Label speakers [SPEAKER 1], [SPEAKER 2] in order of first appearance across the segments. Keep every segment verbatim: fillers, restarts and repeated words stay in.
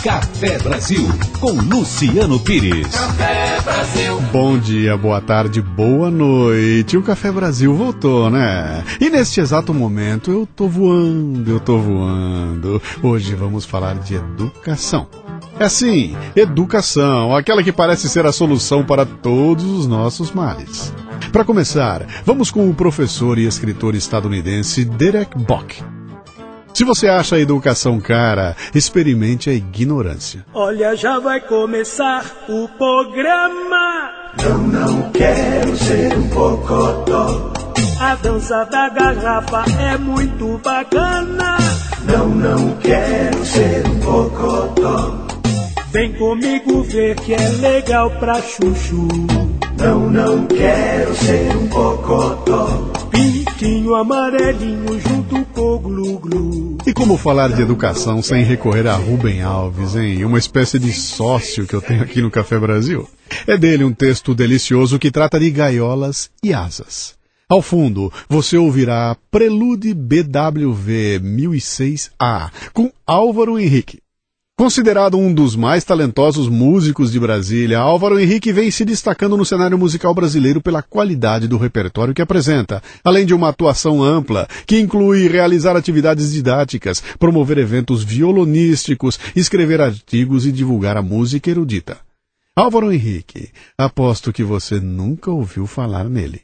[SPEAKER 1] Café Brasil, com Luciano Pires.
[SPEAKER 2] Café Brasil.
[SPEAKER 3] Bom dia, boa tarde, boa noite. O Café Brasil voltou, né? E neste exato momento eu tô voando, eu tô voando. Hoje vamos falar de educação. É assim, educação, aquela que parece ser a solução para todos os nossos males. Para começar, vamos com o professor e escritor estadunidense Derek Bock. Se você acha a educação cara, experimente a ignorância.
[SPEAKER 4] Olha, já vai começar o programa.
[SPEAKER 5] Não, não quero ser um bocodó.
[SPEAKER 4] A dança da garrafa é muito bacana.
[SPEAKER 5] Não, não quero ser um bocodó.
[SPEAKER 4] Vem comigo ver que é legal pra chuchu.
[SPEAKER 5] Não, não quero ser um bocodó.
[SPEAKER 4] Pintinho amarelinho junto com glu-glu.
[SPEAKER 3] E como falar de educação sem recorrer a Rubem Alves, hein? Uma espécie de sócio que eu tenho aqui no Café Brasil. É dele um texto delicioso que trata de gaiolas e asas. Ao fundo, você ouvirá Prelude B W V mil e seis A, com Álvaro Henrique. Considerado um dos mais talentosos músicos de Brasília, Álvaro Henrique vem se destacando no cenário musical brasileiro pela qualidade do repertório que apresenta, além de uma atuação ampla, que inclui realizar atividades didáticas, promover eventos violonísticos, escrever artigos e divulgar a música erudita. Álvaro Henrique, aposto que você nunca ouviu falar nele.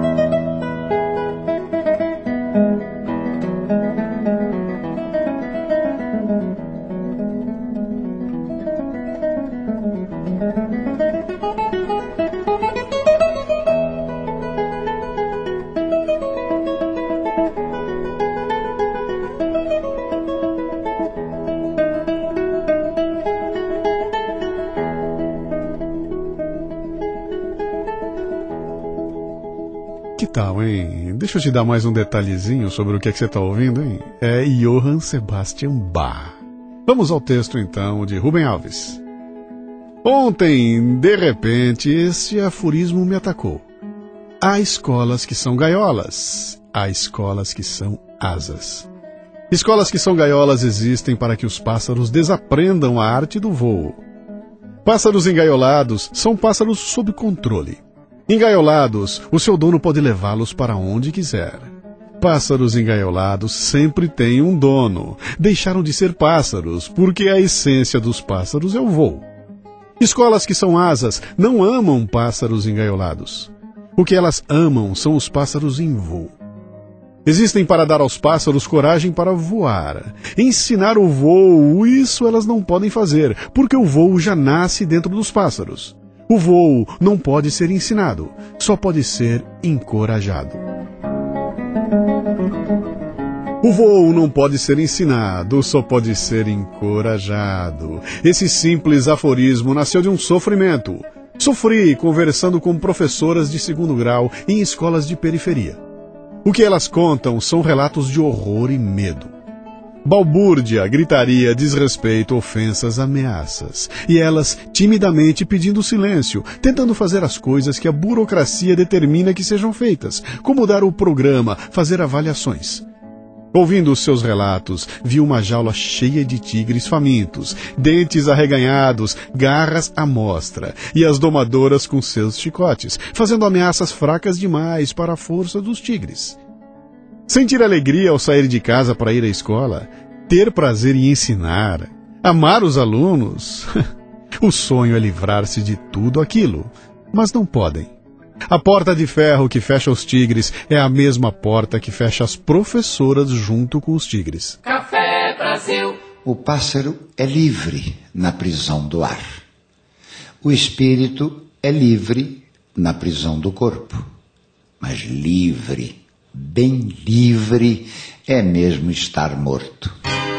[SPEAKER 3] Que tal, hein? Deixa eu te dar mais um detalhezinho sobre o que é que você está ouvindo, hein? É Johann Sebastian Bach. Vamos ao texto, então, de Rubem Alves. Ontem, de repente, este aforismo me atacou. Há escolas que são gaiolas, há escolas que são asas. Escolas que são gaiolas existem para que os pássaros desaprendam a arte do voo. Pássaros engaiolados são pássaros sob controle. Engaiolados, o seu dono pode levá-los para onde quiser. Pássaros engaiolados sempre têm um dono. Deixaram de ser pássaros, porque a essência dos pássaros é o voo. Escolas que são asas não amam pássaros engaiolados. O que elas amam são os pássaros em voo. Existem para dar aos pássaros coragem para voar. Ensinar o voo, isso elas não podem fazer, porque o voo já nasce dentro dos pássaros. O voo não pode ser ensinado, só pode ser encorajado. O voo não pode ser ensinado, só pode ser encorajado. Esse simples aforismo nasceu de um sofrimento. Sofri conversando com professoras de segundo grau em escolas de periferia. O que elas contam são relatos de horror e medo. Balbúrdia, gritaria, desrespeito, ofensas, ameaças. E elas timidamente pedindo silêncio, tentando fazer as coisas que a burocracia determina que sejam feitas, como mudar o programa, fazer avaliações. Ouvindo os seus relatos, vi uma jaula cheia de tigres famintos, dentes arreganhados, garras à mostra, e as domadoras com seus chicotes, fazendo ameaças fracas demais para a força dos tigres. Sentir alegria ao sair de casa para ir à escola, ter prazer em ensinar, amar os alunos. O sonho é livrar-se de tudo aquilo, mas não podem. A porta de ferro que fecha os tigres é a mesma porta que fecha as professoras junto com os tigres.
[SPEAKER 2] Café Brasil.
[SPEAKER 6] O pássaro é livre na prisão do ar. O espírito é livre na prisão do corpo. Mas livre, bem livre, é mesmo estar morto.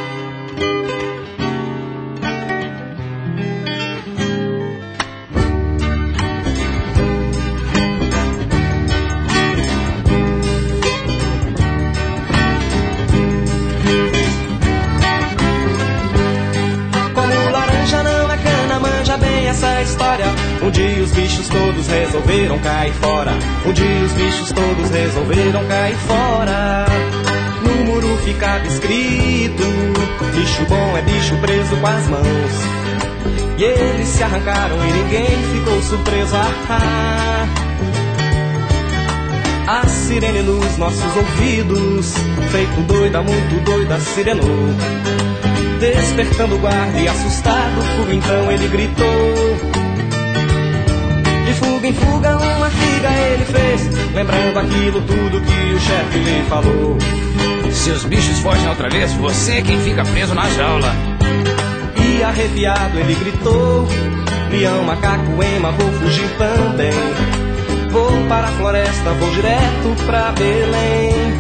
[SPEAKER 7] Um dia os bichos todos resolveram cair fora. Um dia os bichos todos resolveram cair fora. muro ficava escrito: bicho bom é bicho preso com as mãos. E eles se arrancaram e ninguém ficou surpreso. Ah, a sirene nos nossos ouvidos, feito doida, muito doida, sirenou, despertando o guarda e assustado, fuga, então ele gritou. De fuga em fuga uma figa ele fez, lembrando aquilo tudo que o chefe lhe falou.
[SPEAKER 2] Se os bichos fogem outra vez, você é quem fica preso na jaula.
[SPEAKER 7] E arrepiado ele gritou: leão, macaco, ema, vou fugir também. Vou para a floresta, vou direto pra Belém.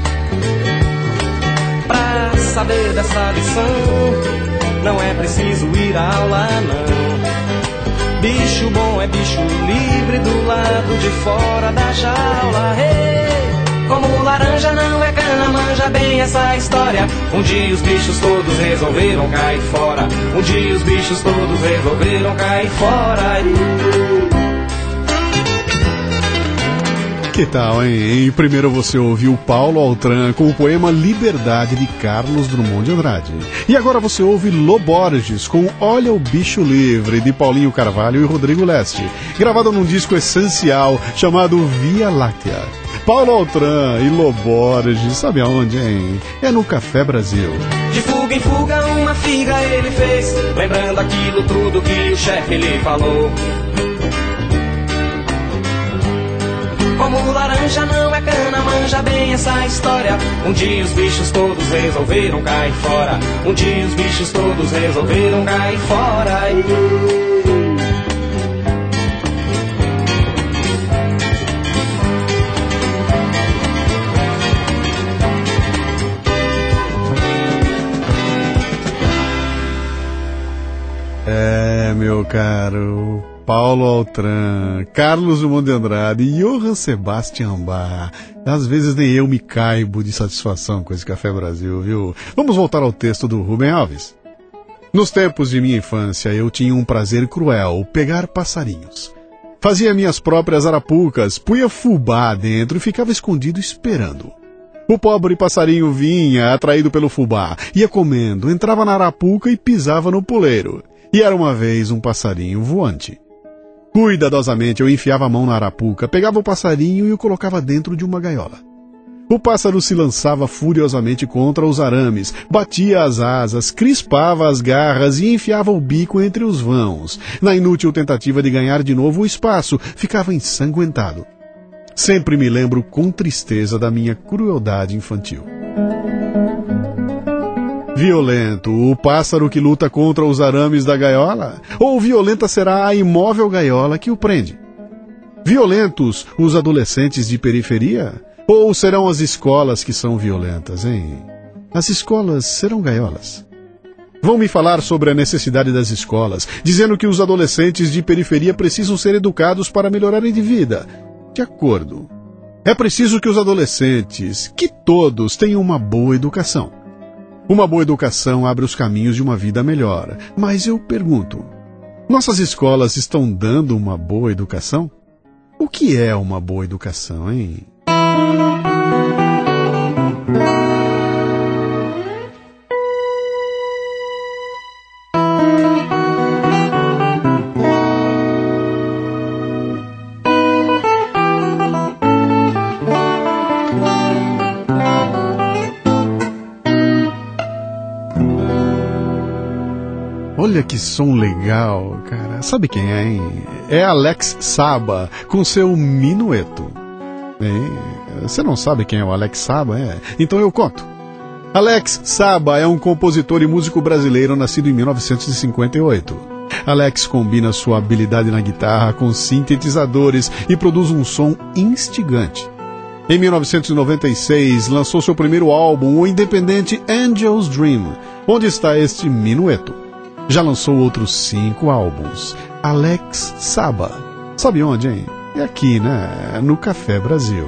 [SPEAKER 7] Pra saber dessa lição, não é preciso ir à aula, não. Bicho bom é bicho livre do lado de fora da jaula. Hey! Como laranja não é cana, manja bem essa história. Um dia os bichos todos resolveram cair fora. Um dia os bichos todos resolveram cair fora.
[SPEAKER 3] Que tal, hein? Primeiro você ouviu Paulo Altran com o poema Liberdade de Carlos Drummond de Andrade. E agora você ouve Lô Borges com Olha o Bicho Livre de Paulinho Carvalho e Rodrigo Leste, gravado num disco essencial chamado Via Láctea. Paulo Altran e Lô Borges, sabe aonde, hein? É no Café Brasil.
[SPEAKER 7] De fuga em fuga uma figa ele fez, lembrando aquilo tudo que o chefe lhe falou. Como laranja não é cana, manja bem essa história. Um dia os bichos todos resolveram cair fora. Um dia os bichos todos resolveram cair fora.
[SPEAKER 3] É, meu caro, Paulo Altran, Carlos Drummond de Andrade e Johann Sebastian Bach. Às vezes nem eu me caibo de satisfação com esse Café Brasil, viu? Vamos voltar ao texto do Rubem Alves. Nos tempos de minha infância, eu tinha um prazer cruel, pegar passarinhos. Fazia minhas próprias arapucas, punha fubá dentro e ficava escondido esperando. O pobre passarinho vinha, atraído pelo fubá, ia comendo, entrava na arapuca e pisava no puleiro. E era uma vez um passarinho voante. Cuidadosamente eu enfiava a mão na arapuca, pegava o passarinho e o colocava dentro de uma gaiola. O pássaro se lançava furiosamente contra os arames, batia as asas, crispava as garras e enfiava o bico entre os vãos. Na inútil tentativa de ganhar de novo o espaço, ficava ensanguentado. Sempre me lembro com tristeza da minha crueldade infantil. Violento, o pássaro que luta contra os arames da gaiola? Ou violenta será a imóvel gaiola que o prende? Violentos os adolescentes de periferia? Ou serão as escolas que são violentas, hein? As escolas serão gaiolas. Vão me falar sobre a necessidade das escolas, dizendo que os adolescentes de periferia precisam ser educados para melhorarem de vida. De acordo. É preciso que os adolescentes, que todos, tenham uma boa educação. Uma boa educação abre os caminhos de uma vida melhor. Mas eu pergunto, nossas escolas estão dando uma boa educação? O que é uma boa educação, hein? Olha que som legal, cara. Sabe quem é, hein? É Alex Saba, com seu Minueto. É, você não sabe quem é o Alex Saba, é? Então eu conto. Alex Saba é um compositor e músico brasileiro nascido em mil novecentos e cinquenta e oito. Alex combina sua habilidade na guitarra com sintetizadores e produz um som instigante. Em mil novecentos e noventa e seis, lançou seu primeiro álbum, o independente Angel's Dream, onde está este Minueto. Já lançou outros cinco álbuns. Alex Saba. Sabe onde, hein? É aqui, né? No Café Brasil.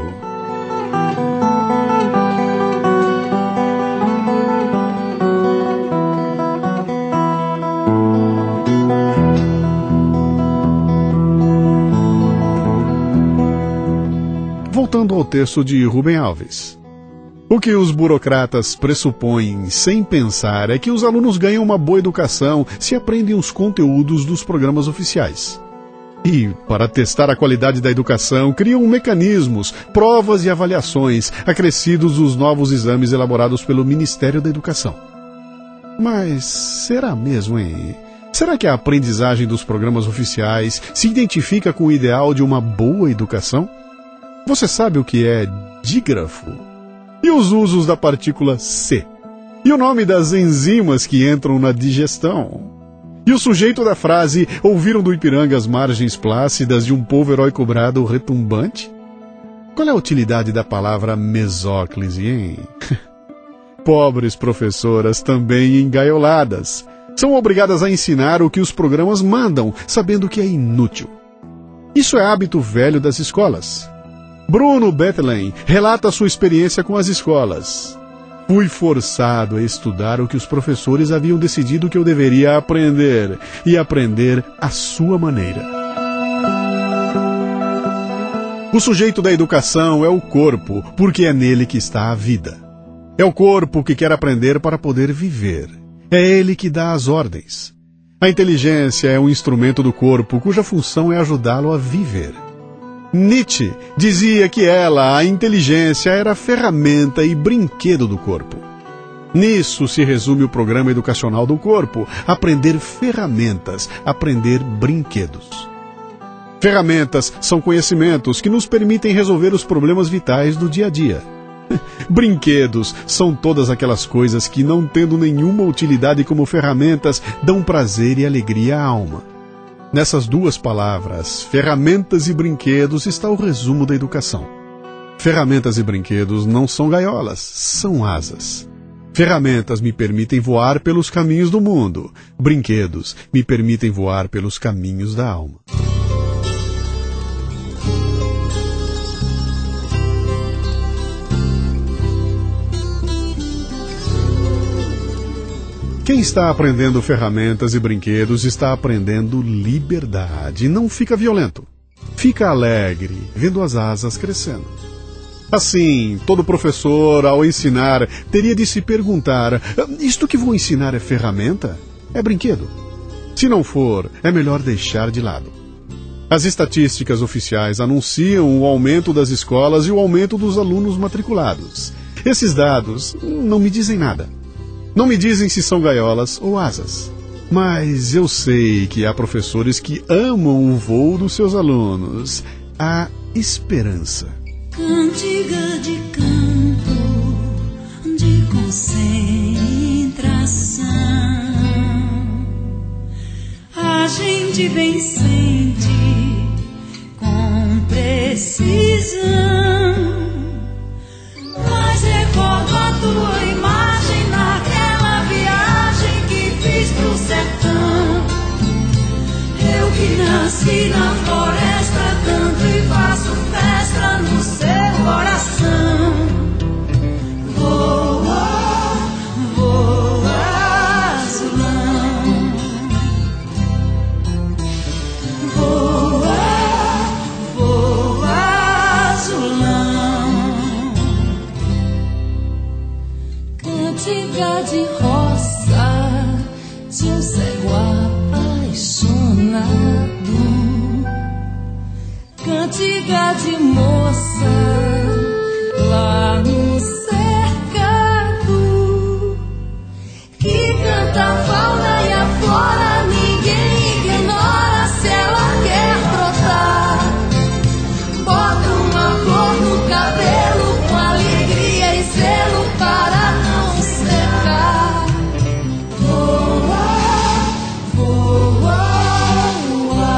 [SPEAKER 3] Voltando ao texto de Rubem Alves. O que os burocratas pressupõem sem pensar é que os alunos ganham uma boa educação se aprendem os conteúdos dos programas oficiais. E, para testar a qualidade da educação, criam mecanismos, provas e avaliações acrescidos dos novos exames elaborados pelo Ministério da Educação. Mas será mesmo, hein? Será que a aprendizagem dos programas oficiais se identifica com o ideal de uma boa educação? Você sabe o que é dígrafo? E os usos da partícula C? E o nome das enzimas que entram na digestão? E o sujeito da frase, ouviram do Ipiranga as margens plácidas de um povo heróico brado retumbante? Qual é a utilidade da palavra mesóclise, hein? Pobres professoras também engaioladas. São obrigadas a ensinar o que os programas mandam, sabendo que é inútil. Isso é hábito velho das escolas. Bruno Bethlen relata sua experiência com as escolas. Fui forçado a estudar o que os professores haviam decidido que eu deveria aprender, e aprender à sua maneira. O sujeito da educação é o corpo, porque é nele que está a vida. É o corpo que quer aprender para poder viver. É ele que dá as ordens. A inteligência é um instrumento do corpo, cuja função é ajudá-lo a viver. Nietzsche dizia que ela, a inteligência, era a ferramenta e brinquedo do corpo. Nisso se resume o programa educacional do corpo: aprender ferramentas, aprender brinquedos. Ferramentas são conhecimentos que nos permitem resolver os problemas vitais do dia a dia. Brinquedos são todas aquelas coisas que, não tendo nenhuma utilidade como ferramentas, dão prazer e alegria à alma. Nessas duas palavras, ferramentas e brinquedos, está o resumo da educação. Ferramentas e brinquedos não são gaiolas, são asas. Ferramentas me permitem voar pelos caminhos do mundo. Brinquedos me permitem voar pelos caminhos da alma. Quem está aprendendo ferramentas e brinquedos está aprendendo liberdade. Não fica violento. Fica alegre, vendo as asas crescendo. Assim, todo professor, ao ensinar, teria de se perguntar: isto que vou ensinar é ferramenta? É brinquedo? Se não for, é melhor deixar de lado. As estatísticas oficiais anunciam o aumento das escolas e o aumento dos alunos matriculados. Esses dados não me dizem nada. Não me dizem se são gaiolas ou asas. Mas eu sei que há professores que amam o voo dos seus alunos. Há esperança.
[SPEAKER 8] Cantiga de canto, de concentração. A gente bem sente com precisão. Mas recordo a tua imagem naquela viagem que fiz pro sertão. Eu que nasci na floresta, canto e faço festa no seu coração. Voa, voa, azulão. Voa, voa, azulão. Cantiga de roça, de um cego apaixonado. Cantiga de moça lá no cercado, que canta a fauna e a flora, ninguém ignora se ela quer brotar. Bota uma flor no cabelo com alegria e zelo para não secar. Voa, voa, voa.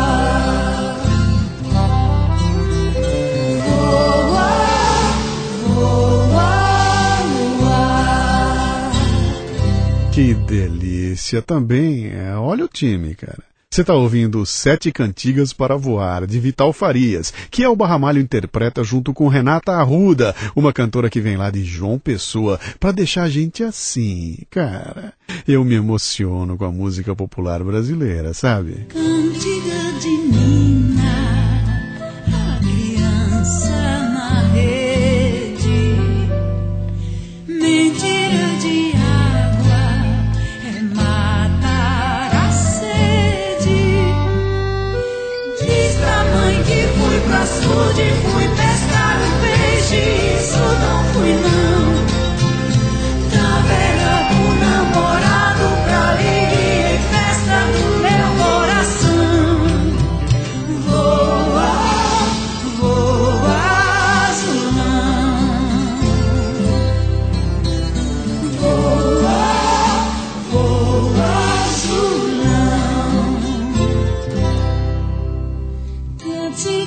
[SPEAKER 3] Que delícia também. É, olha o time, cara. Você está ouvindo Sete Cantigas para Voar, de Vital Farias, que Elba Ramalho interpreta junto com Renata Arruda, uma cantora que vem lá de João Pessoa, para deixar a gente assim, cara. Eu me emociono com a música popular brasileira, sabe?
[SPEAKER 8] Cantiga de Nina, a criança na rede,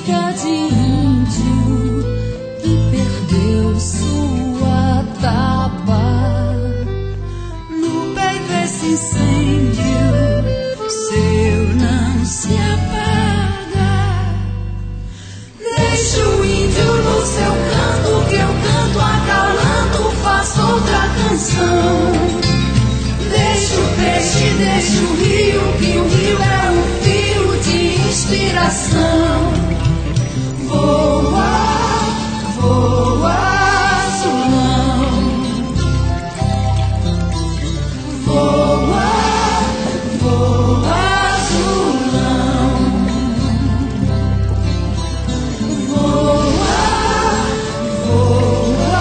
[SPEAKER 8] música de índio que perdeu sua tapa. No peito esse incêndio seu não se apaga. Deixa o índio no seu canto, que eu canto acalando, faço outra canção. Deixa o peixe, deixa o rio, que o rio é um fio de inspiração. Voa, voa, azulão. Voa, voa, azulão. Voa, voa.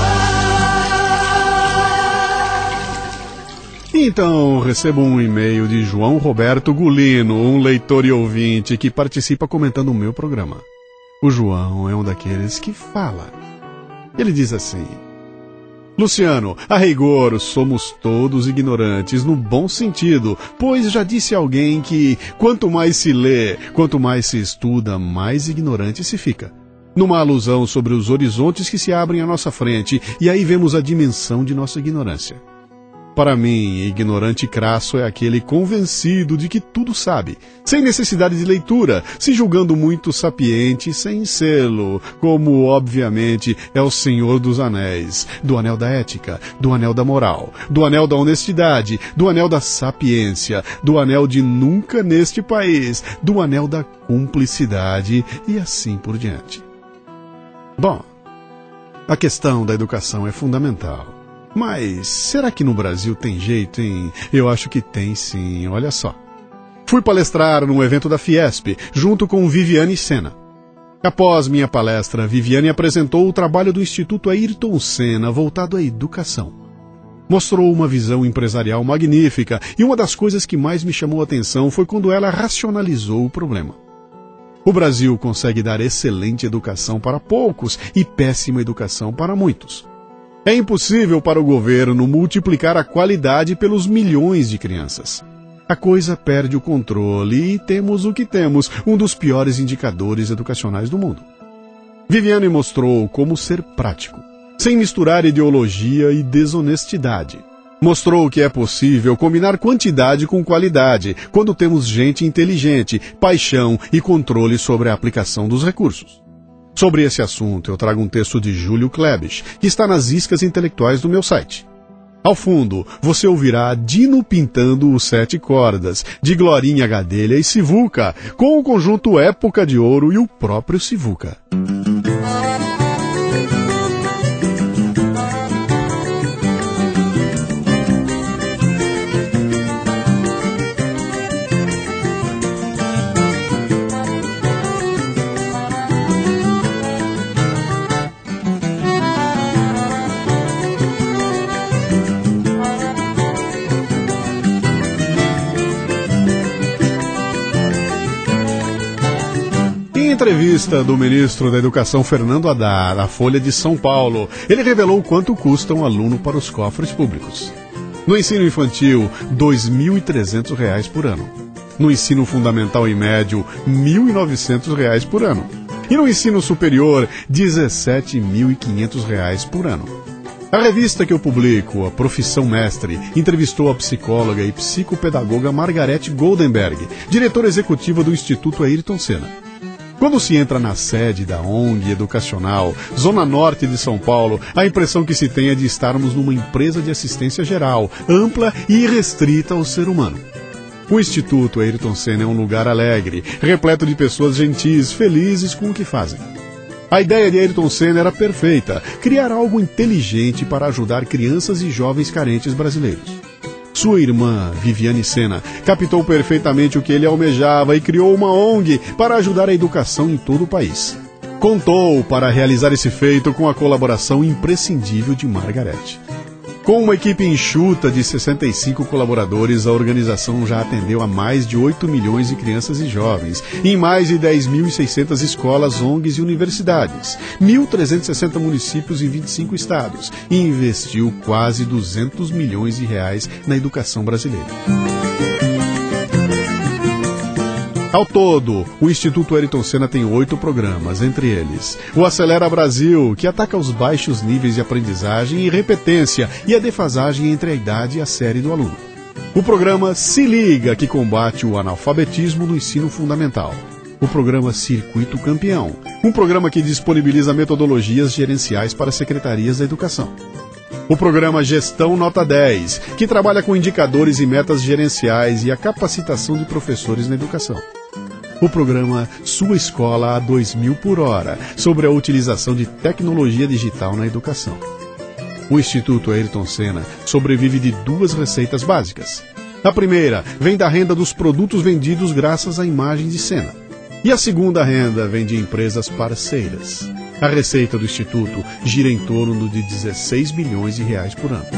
[SPEAKER 3] Então, recebo um e-mail de João Roberto Gulino, um leitor e ouvinte que participa comentando o meu programa. O João é um daqueles que fala. Ele diz assim: Luciano, a rigor, somos todos ignorantes no bom sentido, pois já disse alguém que quanto mais se lê, quanto mais se estuda, mais ignorante se fica. Numa alusão sobre os horizontes que se abrem à nossa frente, e aí vemos a dimensão de nossa ignorância. Para mim, ignorante crasso é aquele convencido de que tudo sabe, sem necessidade de leitura, se julgando muito sapiente sem sê-lo, como, obviamente, é o Senhor dos Anéis, do Anel da Ética, do Anel da Moral, do Anel da Honestidade, do Anel da Sapiência, do Anel de Nunca Neste País, do Anel da Cumplicidade e assim por diante. Bom, a questão da educação é fundamental. Mas será que no Brasil tem jeito, hein? Eu acho que tem sim, olha só. Fui palestrar num evento da Fiesp, junto com Viviane Senna. Após minha palestra, Viviane apresentou o trabalho do Instituto Ayrton Senna voltado à educação. Mostrou uma visão empresarial magnífica e uma das coisas que mais me chamou a atenção foi quando ela racionalizou o problema. O Brasil consegue dar excelente educação para poucos e péssima educação para muitos. É impossível para o governo multiplicar a qualidade pelos milhões de crianças. A coisa perde o controle e temos o que temos, um dos piores indicadores educacionais do mundo. Viviane mostrou como ser prático, sem misturar ideologia e desonestidade. Mostrou que é possível combinar quantidade com qualidade, quando temos gente inteligente, paixão e controle sobre a aplicação dos recursos. Sobre esse assunto, eu trago um texto de Júlio Klebsch, que está nas iscas intelectuais do meu site. Ao fundo, você ouvirá Dino pintando os sete cordas, de Glorinha Gadelha e Sivuca, com o conjunto Época de Ouro e o próprio Sivuca. Em entrevista do ministro da Educação Fernando Haddad à Folha de São Paulo, ele revelou quanto custa um aluno para os cofres públicos. No ensino infantil, dois mil e trezentos reais por ano. No ensino fundamental e médio, mil e novecentos reais por ano. E no ensino superior, dezessete mil e quinhentos reais por ano. A revista que eu publico, A Profissão Mestre, entrevistou a psicóloga e psicopedagoga Margarete Goldenberg, diretora executiva do Instituto Ayrton Senna. Quando se entra na sede da O N G educacional, Zona Norte de São Paulo, a impressão que se tem é de estarmos numa empresa de assistência geral, ampla e irrestrita ao ser humano. O Instituto Ayrton Senna é um lugar alegre, repleto de pessoas gentis, felizes com o que fazem. A ideia de Ayrton Senna era perfeita, criar algo inteligente para ajudar crianças e jovens carentes brasileiros. Sua irmã, Viviane Senna, captou perfeitamente o que ele almejava e criou uma O N G para ajudar a educação em todo o país. Contou para realizar esse feito com a colaboração imprescindível de Margarete. Com uma equipe enxuta de sessenta e cinco colaboradores, a organização já atendeu a mais de oito milhões de crianças e jovens, em mais de dez mil e seiscentas escolas, O N Gs e universidades, mil trezentos e sessenta municípios em vinte e cinco estados, e investiu quase duzentos milhões de reais na educação brasileira. Ao todo, o Instituto Ayrton Senna tem oito programas, entre eles o Acelera Brasil, que ataca os baixos níveis de aprendizagem e repetência e a defasagem entre a idade e a série do aluno. O programa Se Liga, que combate o analfabetismo no ensino fundamental. O programa Circuito Campeão, um programa que disponibiliza metodologias gerenciais para secretarias da educação. O programa Gestão Nota dez, que trabalha com indicadores e metas gerenciais e a capacitação de professores na educação. O programa Sua Escola a dois mil por hora, sobre a utilização de tecnologia digital na educação. O Instituto Ayrton Senna sobrevive de duas receitas básicas. A primeira vem da renda dos produtos vendidos graças à imagem de Senna. E a segunda renda vem de empresas parceiras. A receita do Instituto gira em torno de dezesseis milhões de reais por ano.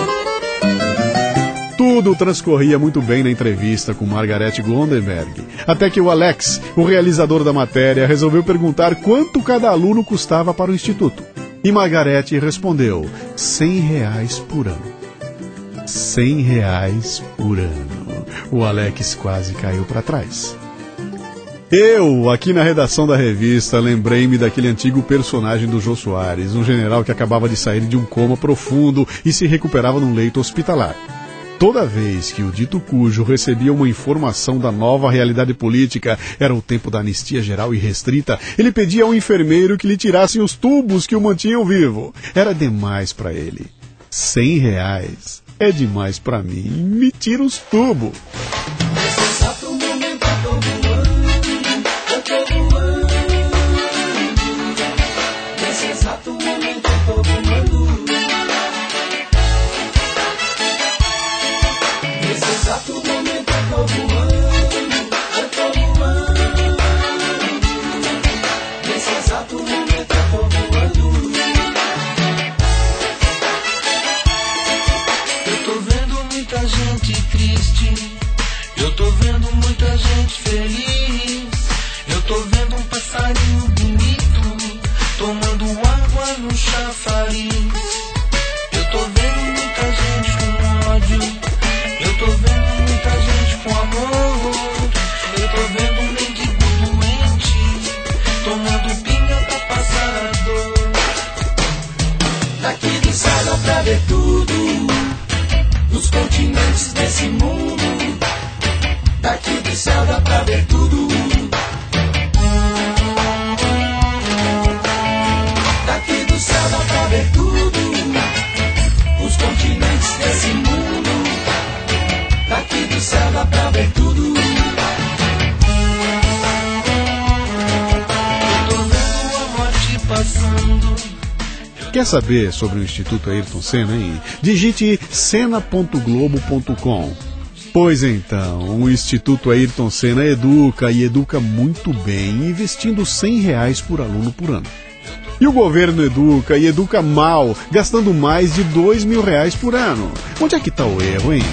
[SPEAKER 3] Tudo transcorria muito bem na entrevista com Margarete Gondenberg, até que o Alex, o realizador da matéria, resolveu perguntar quanto cada aluno custava para o Instituto. E Margarete respondeu, cem reais por ano. cem reais por ano. O Alex quase caiu para trás. Eu, aqui na redação da revista, lembrei-me daquele antigo personagem do Jô Soares, um general que acabava de sair de um coma profundo e se recuperava num leito hospitalar. Toda vez que o dito cujo recebia uma informação da nova realidade política, era o tempo da anistia geral e restrita, ele pedia ao enfermeiro que lhe tirassem os tubos que o mantinham vivo. Era demais para ele. Cem reais é demais para mim. Me tira os tubos. Quer saber sobre o Instituto Ayrton Senna, hein? Digite senna ponto globo ponto com. Pois então, o Instituto Ayrton Senna educa e educa muito bem, investindo cem reais por aluno por ano. E o governo educa e educa mal, gastando mais de dois mil reais por ano. Onde é que está o erro, hein?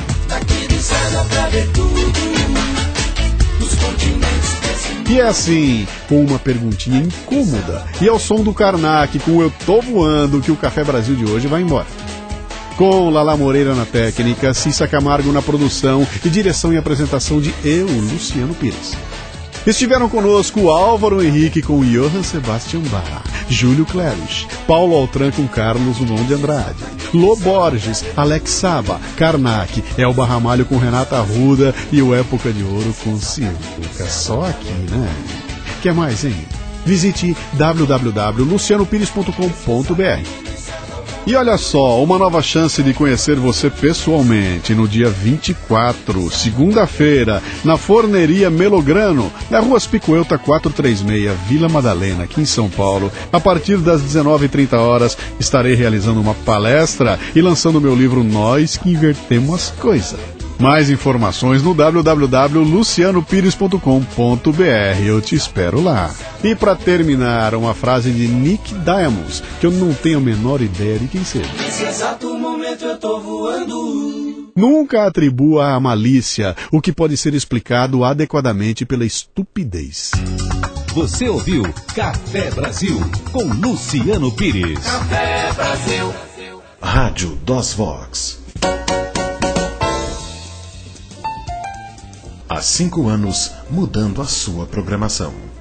[SPEAKER 3] E é assim, com uma perguntinha incômoda e ao som do Karnak com Eu Tô Voando, que o Café Brasil de hoje vai embora. Com Lala Moreira na técnica, Cissa Camargo na produção e direção e apresentação de eu, Luciano Pires. Estiveram conosco Álvaro Henrique com Johann Sebastian Bach, Júlio Clérich, Paulo Altran com Carlos Drummond de Andrade, Lô Borges, Alex Saba, Karnak, Elba Ramalho com Renata Arruda e o Época de Ouro com Sivuca. Só aqui, né? Quer mais, hein? Visite w w w ponto luciano pires ponto com ponto b r. E olha só, uma nova chance de conhecer você pessoalmente no dia vinte e quatro, segunda-feira, na Forneria Melograno, na Rua Aspicuelta quatrocentos e trinta e seis, Vila Madalena, aqui em São Paulo. A partir das dezenove e trinta horas, estarei realizando uma palestra e lançando meu livro Nós que Invertemos as Coisas. Mais informações no w w w ponto luciano pires ponto com ponto b r. Eu te espero lá. E para terminar, uma frase de Nick Diamonds, que eu não tenho a menor ideia de quem seja.
[SPEAKER 5] Nesse exato momento eu tô voando.
[SPEAKER 3] Nunca atribua à malícia o que pode ser explicado adequadamente pela estupidez.
[SPEAKER 1] Você ouviu Café Brasil com Luciano Pires.
[SPEAKER 5] Café Brasil.
[SPEAKER 1] Rádio DOS Vox.
[SPEAKER 9] Há cinco anos, mudando a sua programação.